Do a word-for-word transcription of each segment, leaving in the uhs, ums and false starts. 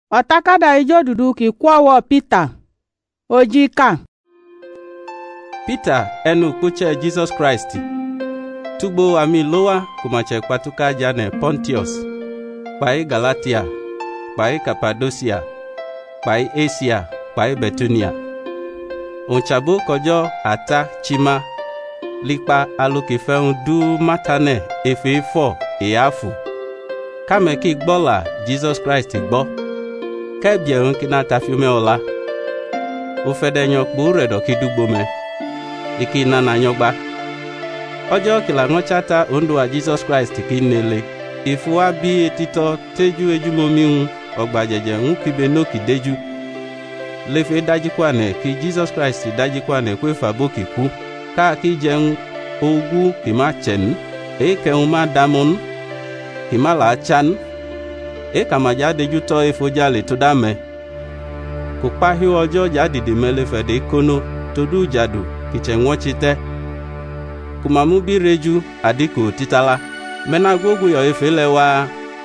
Otakada ijo dudu ki kwawo Peter ojika. Peter enu kuche Jesus Christ. Tugbo ami lowa kumache patuka jane Pontius, pai Galatia, pai Cappadocia, pai Asia, pai Betunia. Onchabo kojo ata chima, likpa alukifeun du matane efe fo eafu. Kame ki gbola Jesus Christ gbo. Kebierun kina tafiume ola. Ufedenyo kburedo kidugbo me. Iki nana nyogba. Ojo kila ngochata ondua Jesus Christ kinele. Ifuwa bi etito teju ejulomiun ogbajeje nkibe no kideju. Lefe dajikwane ki Jesus Christ dajikwane kwefa boki ku. Ka ki jen ogu kima chen. Eke uma damon kima la chan. Eka maja deju to efoja le to dame. Kupahi ojo jadi de melefe de kono todu jadu kichenwochite. Kumamu bi reju adiko titala. Mena gogu yo efele wa.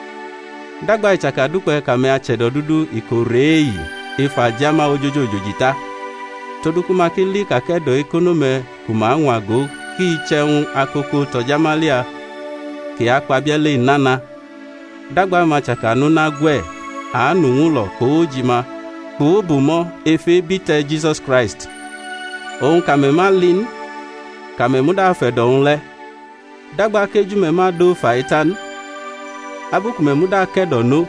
Dagba ichaka dupe kame achedo dudu ikorei. Ifa jama ojojo ojojita. Todu kumakili kakedo ekonome kuma nwago ki icheun akoko tojamalia. Ki akpabiele nana. Dagba machaka nuna gwe. Anu ngulo koojima. Kuobumo efe bite Jesus Christ. Oun kamema lin. Kamemuda fedonle. Dagba keju mema do faitan. Abuku memuda kedono.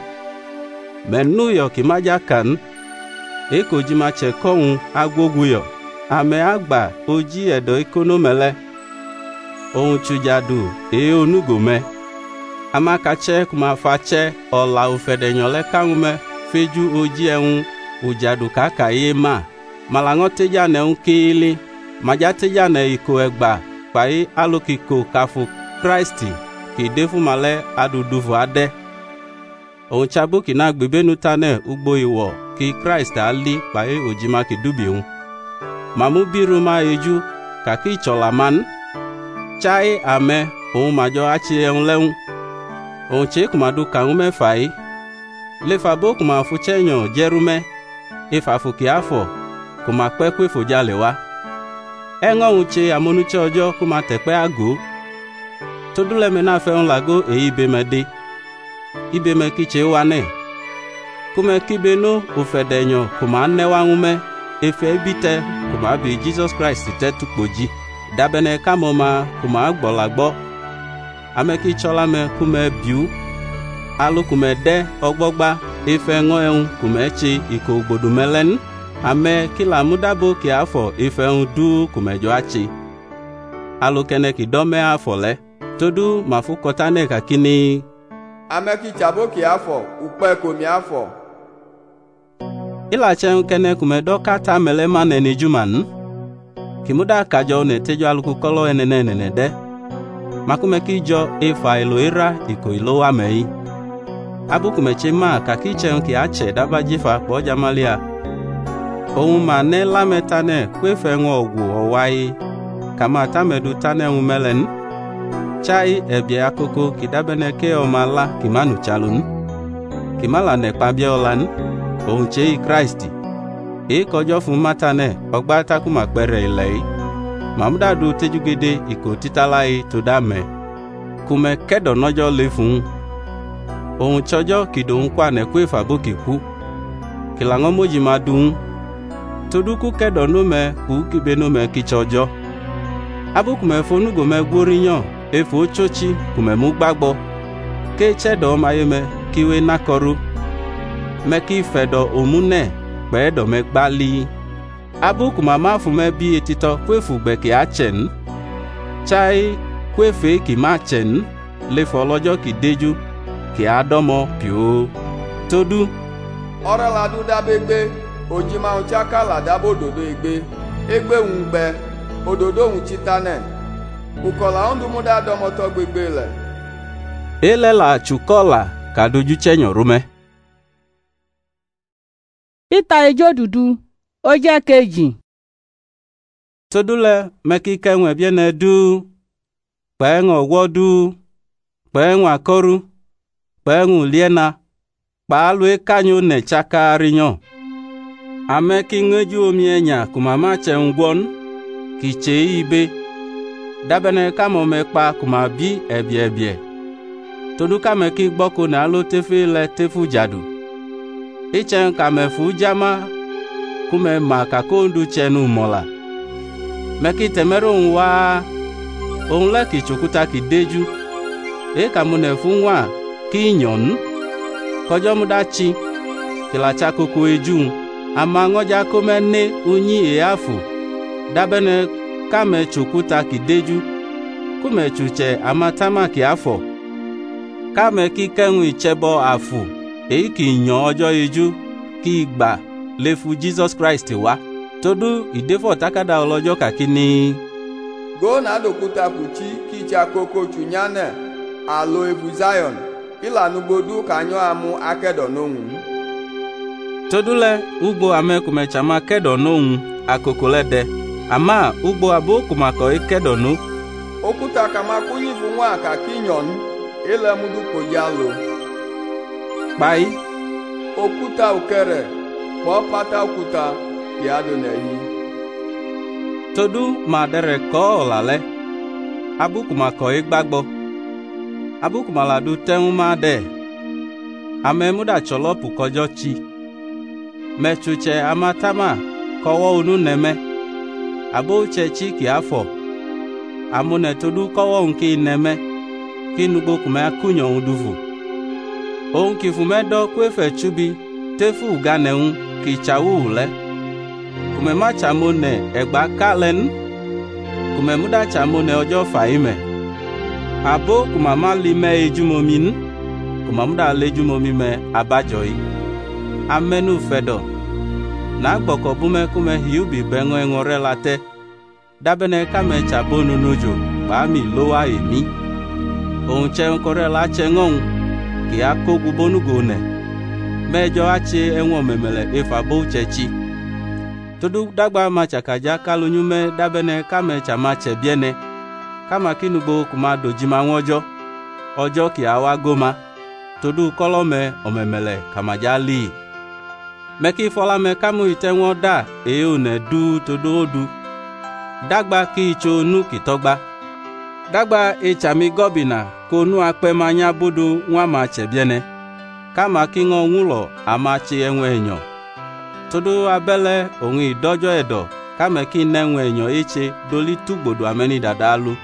Menu yo kimaja kan. Eko jima chekon agwoguyo. Ame agba oji edo ikonomele. Oun chujadu e onugome. Ama kache kuma fache ola ufedenyole kangume feju oji eun ujadu kaka ye ma. Malangote jane unkili. Majate jane iko egba. Pai alokiko kafu Christi ki defu male adudufu ade. Oun chabu ki na gbebenu tane ugbo iwo ki Christ ali pai ojima ki dubiun. Mamu biru ma eju kaki cholaman. Chai ame oun majo achi eun leun. Oun che kumadu kangume fai. Lefa bo kuma fuchenyo jerume. Ifa fuki afo kuma kwekwe fujale wa. Engo uche amonuche ojo kuma tepe ago. Todule mena fe on lago e ibeme de. Ibeme kiche wane. Kume kibeno ufedenyo kuma newa ngume. Efe bite kuma bi Jesus Christ te tukboji. Dabene kamoma kuma agbolagbo. Ame ki cholame kume biu. Alu kume de ogbogba. Efe ngoen kume chi iko gbodumelen. Ame kila mudabo ki afo ife undu kumejo achi. Alu kene ki dome afo le. Todu mafukotane kakini. Ame ki chabo ki afo upe komi afo. Ila chen kene kumedo kata melema nene juman. Kimuda kajo ne tejo aluku kolo enene nene de. Makume ki jo ifa ilo ira iko ilo amei. Abu kumeche ma kaki chen ki ache daba jifa po jamalia. Oun ma ne lametane kwefe nwa ogwu owai. Kama tamedu tane umelen. Chai ebye akoko kidabene ke omala kimanu chalun. Kimala ne kpabye olan. Oun chei Christi. E kojo fun matane ogbata kuma pere ilei. Mamudadu tejugede iko titalai todame. Kume kedo nojo lefun. Oun chojo kido unkwa ne kwefa boki ku. Kilango moji madun. Toduku kedo nume ku kibe nume kichojo. Abu kume fonu gome gworinyo efo chochi kume mugbagbo. Ke chedo mayeme kiwe nakoru. Meki fedo omune pedo megbali. Abu kuma mafume bi etito kwefu beki achen. Chai kwefe ki machen lefo lojo ki deju ki adomo pio. Todu Ora la du da begbe. Ojima uchaka la dabo ododo egbe. Egbe ungbe. Ododo unchitane. Ukola ondu muda domoto gbegbe le. Ele la chukola kadoju chenyo rume. Peter ejo dudu oje keji. Todule meki kenwe biene du. Pengo wodu. Pengo akoru. Pengo liena. kpalu ekanyo ne chakarinyo. Ame ki ngeju omi enya kumama chengwon ki che ibe. Dabene kamo mekpa kuma bi ebie ebie. Todu kame ki gboko na alo tefe le tefu jadu. Ichen kame fu jama kume makakondu chenu mola. Meki temero nwa onle ki chukuta ki deju. E kamune fu nwa ki nyon. Kojo mudachi kilacha koko ejun. Ama ngoja kome ne unyi e afu. Dabene kame chukuta ki deju. Kume chuche amatama ki afo. Kame ki kenwu ichebo afu. E ki nyon ojo eju ki igba lefu Jesus Christ wa. Todu idefo takada olojo kakini. Go na dokuta puchi ki cha koko chunyane. Alo efu Zion. Ila nugodu kanyo amu akedo nohun. Todule ugbo ame kumechama kedo nohun akokolede. Ama ugbo abo kumako ekedo no. Okuta kama kunyifu nwa ka kinyon. Ile mudu kojalo. Bai. Okuta ukere. Bo pata okuta ki adoneyi. Todu madere ko olale. Abu kumako egbagbo. Abu kumaladu tenwu made. Ame muda cholopu kojo chi. Mechuche amatama kowo unu neme. Abo uche chi ki afo. Amune todu kowo unki neme. Kinugbo kume akunyo uduvu. Onki fumedo kwefe chubi. Tefu uganeun ki chawu ule. Kume machamone egba kalen. Kume muda chamone ojo faime. Abo kumama lime ejumomin. Kumamuda lejumomi me abajoi. Amenu fedo. Na gboko bume kume hiubi bengo engore late. Dabene kame chabonu nujo. Bami loa emi. Onche nkore la chengon. Ki ako gubonu gone. Mejo ache enwo memele efa bo chechi. Todu dagba machakaja kalunyume dabene kame chamache biene. Kama kinugbo kuma dojima nwojo. Ojo ki awa goma. Todu kolome omemele kamajali. Meki fola me kamu itenwo da eyo ne du todo odu. Dagba ki icho nu kitogba. Dagba echami gobina konu akpe manya budu nwa ma chebiene. Kama kingo nwulo amachi enwe enyo. Todo abele onwi dojo edo kame ki nenwe enyo eche doli tugbodo ameni dadalu.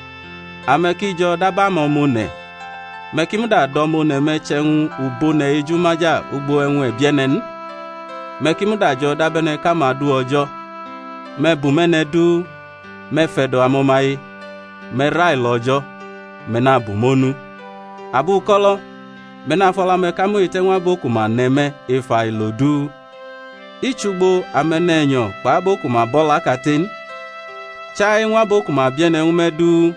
Ameki jo daba momone. Meki muda domone mechenwu ubone ejumaja ugbo enwe bienen. Meki muda jo dabene kama du ojo. Me bumene du. Me fedo amomai. Me rai lojo. Me na bumonu. Abu kolo. Me na fola me kamu itenwa boku ma neme ifa ilodu. Ichugbo amenenyo pa boku ma bola katin. Chai nwa boku ma biene umedu.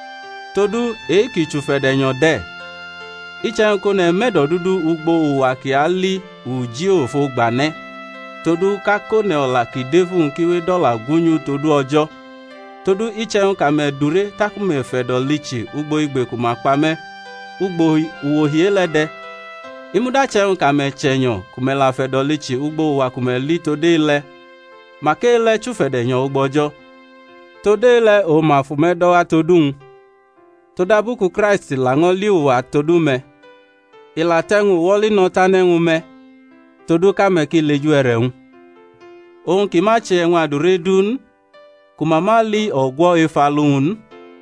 Todu eki chufedenyo de. Ichenko ne medo dudu ugbo uwa ki ali uji ofo gbane. Todu kako ne ola ki defu nkiwe dola gunyu todu ojo. Todu ichenka me dure takume fedo lichi ugbo igbe kumakpame. Ugbo uwohielede. Imuda chenka me chenyo kumela fedo lichi ugbo uwa kumeli tode ile. Make ile chufedenyo ugbojo. Tode ile o mafumedo wa todun. Todabuku Christ lango liuwa todume. Ila tengu woli notanengu me. Toduka meki leju ereun. Ohun kimache enwa duredun. Kumama li ogwo ifalun.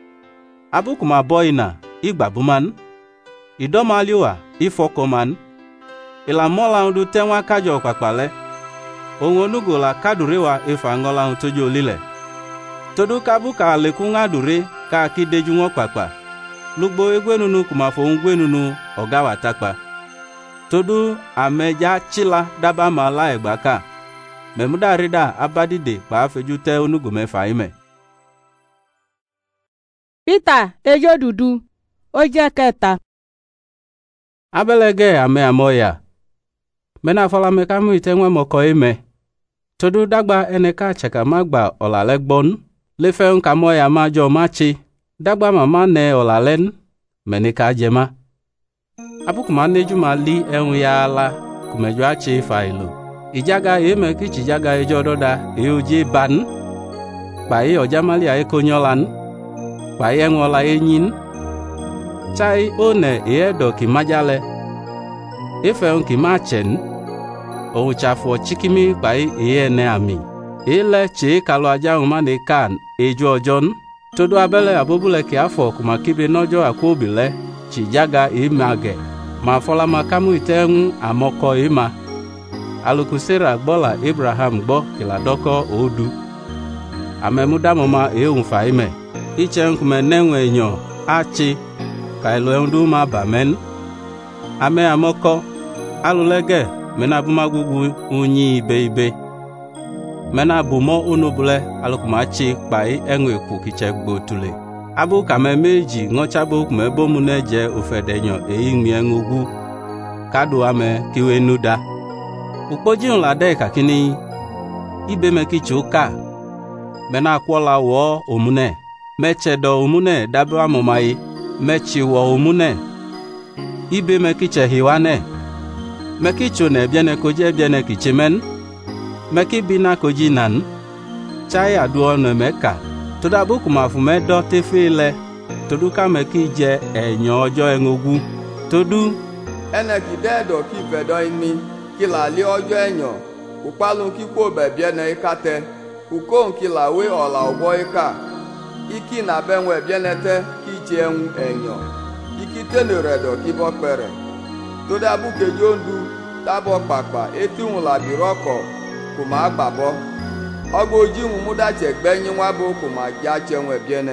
Abu kuma boina igbabuman. Idoma liwa ifokoman. Ila mola undu tenwa kajo kwakpale. Ohun onugola kadurewa ifangola untojo lile. Toduka buka lekunga dure ka kideju nwo kwakpa. Lugbo egwenunu kumafo ngwenunu ogawa takpa. Todu ameja chila daba mala egbaka. Memuda rida abadide pa fejute onugume faime. Peter ejo dudu. Oje keta. Abelege ame amoya. Mena fola mekamu itenwe moko ime. Todu dagba eneka cheka magba olalegbon. Lefe nka moya majo machi. Dagba mama ne olalen. Menika jema. abu kuma neju ma li ehun ya ala kumejo ache failo ijaga eme kichi jaga ejododa eoje ban pai ojamali ae konyolan pai enwola enyin chai one eedo ki majale efe ki machen o chafo chikimi pai ene ami ile che kalo aja umane kan ejo ojon todo abele abobule ki afọ kuma kibe nojo akobile chi jaga image ma fola makamu itenwu amoko ima alukusera gbola Abraham gbo kiladoko odu amemuda mama ehun faime iche nkume nenwe enyo achi kailo endu ma bamen ame amoko alulege menabumagugu unyi ibe ibe menabumo unubule alukumachi pai enwe ku kichegbo tule abu kame meji ngochabo kumebo muneje ofedenyo eimi enugwu kadu ame kiwe nuda ukpoji nlade kakini ibe mekichuka mena kwola wo omune mechedo omune dabu amomai mechi wo omune ibe mekiche hiwane mekicho ne biene koje biene kichimen mekibina koji nan chai aduo no meka toda boku mafu medo tefele todu ka mekije enyo ojo enogwu todu ene kidedo ki vedo ini kila li ojo enyo upalun ki ko be biene ikate ukon kila we ola ogbo ika iki na benwe bienete ki je enwu enyo iki teneredo ki bo pere toda buke jondu tabo papa etihun la biroko kuma agbabo ogboji mu muda chegbenyi nwabo kuma ja chenwe biene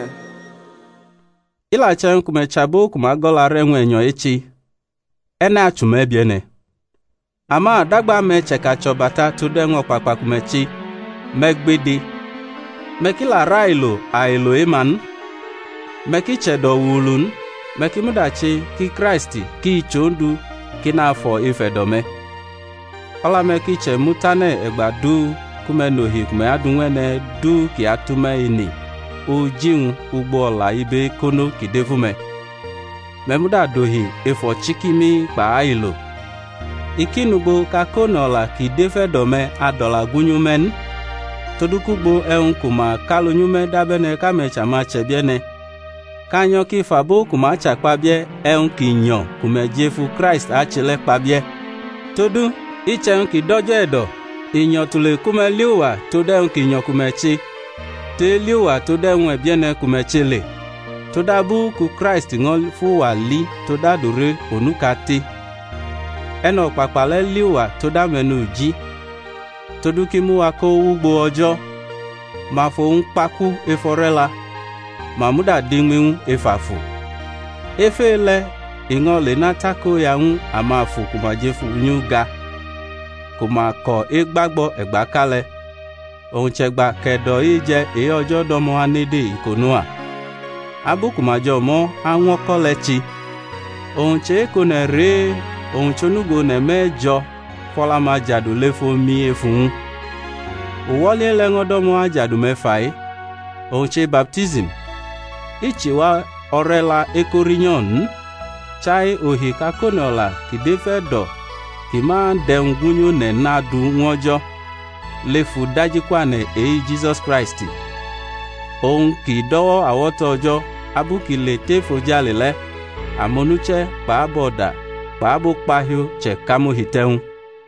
ila chen kuma chabo kuma gola renwe enyo echi ene achume biene ama dagba me cheka chobata tudenwo papa kumechi megbedi mekila railo ailo eman mekichedo wulun mekimudachi ki Kristi ki chondu kinafo ifedome ola mekiche mutane egbadu kumenohi kume adunwene du ki atume ini ojin ugbola ibe kono kidevume memuda dohi efo chikimi pa ailo ikinugbo kakonola kidefedome adola gunyumen todukugbo ehun kuma kalonyume dabene kamecha ma chebiene kanyo ki fabo kuma chakpabie ehun kinyo kuma jefu Christ achile pabie todu ichen ki dojo edo inyo tule kuma liwa todehun kinyo kuma chi te liwa todehun ebiene kuma chile todabu ku Christ ngol fuwa li todadure onukati eno papale liwa todamenu ji todukimu ako ugbo ojo ma fo npaku eforela mamuda dinwin efafu efele ingole natako yaun amafu kumajefu nyuga kuma ko egbagbo egbakale ohun chegba kedo ije e ojo domo anede ikonua abukumajo mo awon kolechi ohun che ko na re ohun chonugo na mejo fola ma jadu lefo mi efun uwole lengodomo ajadu mefai ohun che baptism ichiwa orela ekorinyon chai ohi kakonola kidefedo kima dengunyo ne nadu nwojo lefu dajikwane e Jesus Christ ohun kidowo awoto ojo abukile tefojalele amonuche paaboda paabo pahio che kamo hiteun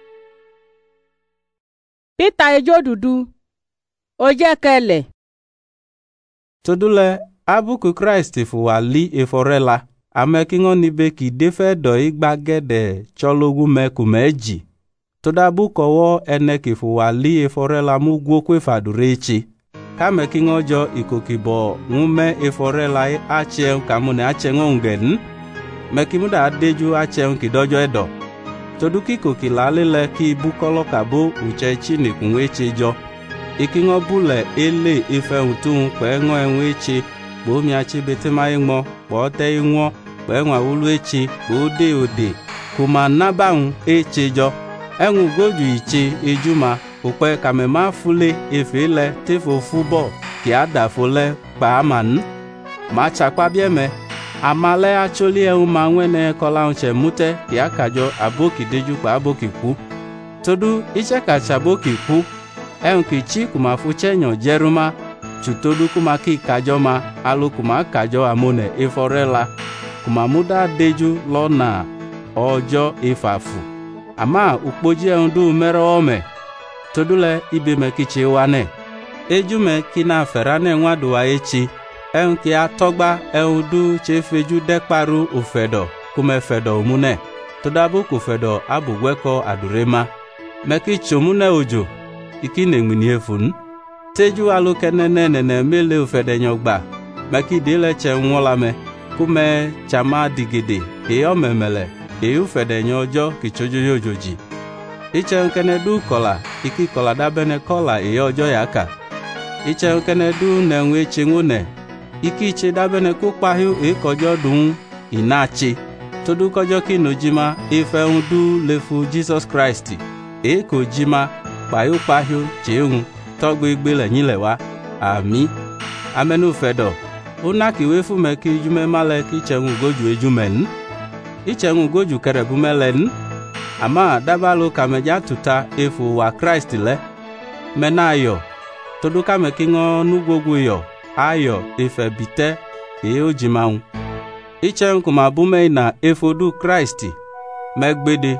Peter ejo dudu oje kele todule abuku Christ fuwa li eforela amekingo nibe ki defedo igbagede chologu meku meji todabu kowo ene ki fuwa li eforela mugwo kwefadurechi kamekingo jo ikokibo ngume eforela achen kamune achengo ngen mekimuda adeju achen kidojo edo toduki kokilalele ki bukolo kabo uchechi nikunwechejo ikingo bule ele ife utun pengo enwechi bomi achi betema ingmo bote ingwo penwa ulu echi bode ode kuma nabaun echejo enwu goju ichi ejuma upe kamema fule efele tefo fubo ki adafole paaman ma chakpa bieme amale acholi e uma nwene kola unche mute ya kajo aboki deju pa aboki ku todu iche kacha aboki ku e unki chi kuma fuche nyo jeruma chutodu kuma ki kajo ma alu kuma kajo amone eforela kuma muda deju lona ojo ifafu ama ukpoji endu mere ome todule ibe me kichi wane ejume kina ferane nwadu wa echi en ki atogba endu chefeju dekparu ofedo kuma fedo omune todabu ku fedo abugweko adurema meki chomune ojo ikine ngmini efun teju alu kenene nene mele ofedenyogba meki dile che nwolame kume chama digede e omemele e ufedenyo ojo kichojo yojoji iche nkene du kola iki kola dabene kola e ojo yaka iche nkene du nenwe chingune iki che dabene kukpahiu e kojo dun inachi todu kojo kinojima ife undu lefu Jesus Christ e kojima payu pahiu cheun togbe igbele nyilewa ami amenu fedo una kiwefu meki jume male ki chengu goju ejumen ichengu goju kerebu melen ama dabalu kameja tuta efu wa Christ le menayo todu kameki ngo nugwogu yo ayo ife bite e ojimaun ichengu kuma bume na efodu Christ megbede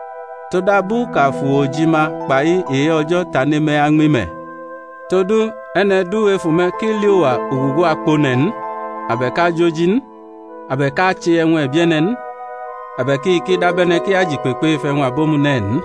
todabu kafu ojima pai e ojo tanime angmime todu enedu efume kiliwa ugugu akponen abeka jojin abeka chi enwe bienen abeka iki dabene ki aji pepe efe nwa bomunen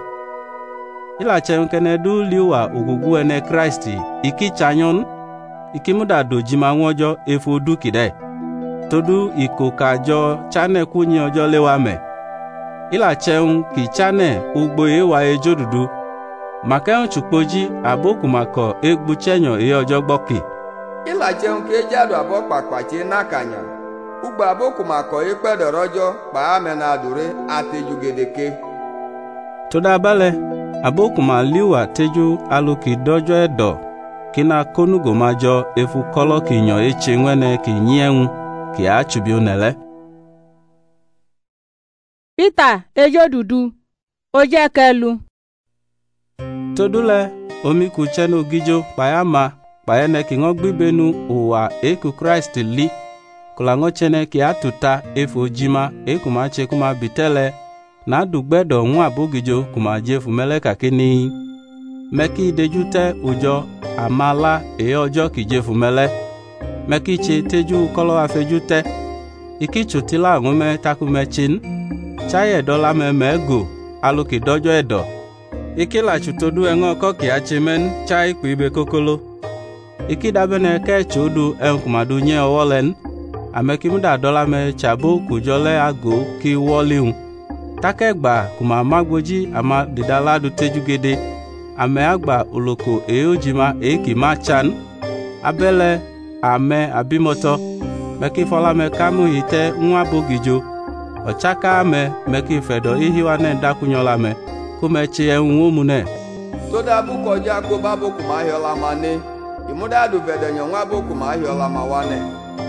ila chenkenedu liwa ugugu ene Christ iki chanyon iki muda dojima nwojo efodu kide todu ikokajo chane kunyi ojo lewame ila chen ki chane ugbo ewa ejodudu maka chukpoji abokumako egbuchenyo e ojo gboki ila chen ke jadu abokpakpache nakanya ugbo abokumako ipedorojo pa amena adure atejugedeke toda bale abokuma liwa teju aluki dojo edo kina konugo majo efu kolo kinyo eche nwene ki nyienwu ki achubi unele Peter ejodudu oje kelu todule omi kucheno gijo payama payene kingo gbibenu uwa eku Christ li kulango chene ki atuta efo jima ekuma che kuma bitele na dugbedo nwa bogijo kuma jefu mele kakini meki dejute ujo amala e ojo ki jefu mele meki che teju kolo afejute iki chutila ngume takumechin chaye dola me mego aluki dojo edo ikila chutodu engo koki achimen chai kuibe kokolo ikidabene ke chodu enkumadu nye owolen amekimuda dola me chabo kujole ago ki woliun takegba kuma magboji ama didaladu tejugede ame agba oloko eojima eki machan abele ame abimoto meki fola me kamu ite nwa bogijo ochaka ame meki fedo ihiwane dakunyola me kumechi enwu mune toda bu koja ko babo kuma hiola mane imuda du vedenyo nwa bo kuma hiola mawane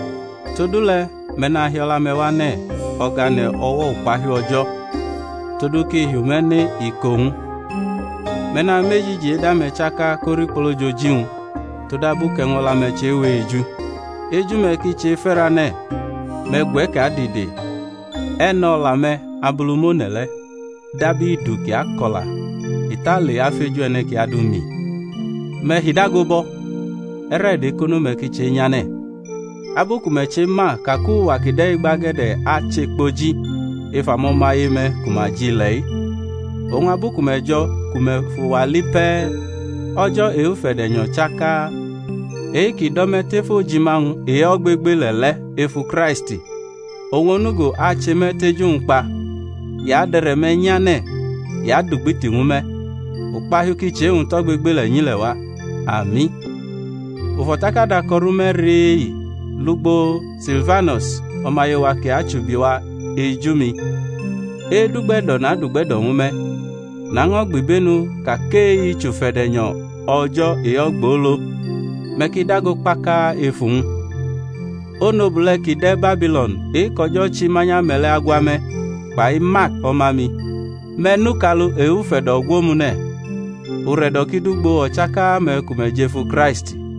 todule mena hiola mewane ogane owo upahi ojo toduki humene ikon mena mejiji eda mechaka koripolo jojiun toda bu kenwola meche weju eju mekiche ferane megwe ka dide eno lame abulumonele dabi duki akola itali afeju ene ki adumi me hidagobo erede kono mekiche nyane aboku meche ma kaku wakide igbagede achekpoji ifamo mayime kumaji lei ohun aboku mejo kumefuwalipe ojo eufedenyo chaka eki dometefo jimaun e ogbegbe lele efu Christ ohun onugo achemeteju npa ya dere me nyane ya dugbiti ngume upahu kiche un togbegbe le yin lewa ami ufotaka da korume ri lugbo Silvanus omayewa ke achubiwa ejumi e dugbedo na dugbedo ngume na ngogbibenu ka ke ichufedenyo ojo e ogbolo mekidago paka efun onobule kide Babylon e kojo chimanya mele agwame kpai Mark omami menukalu eufedo gwomune uredo kidugbo ochaka me kume Jefu Christ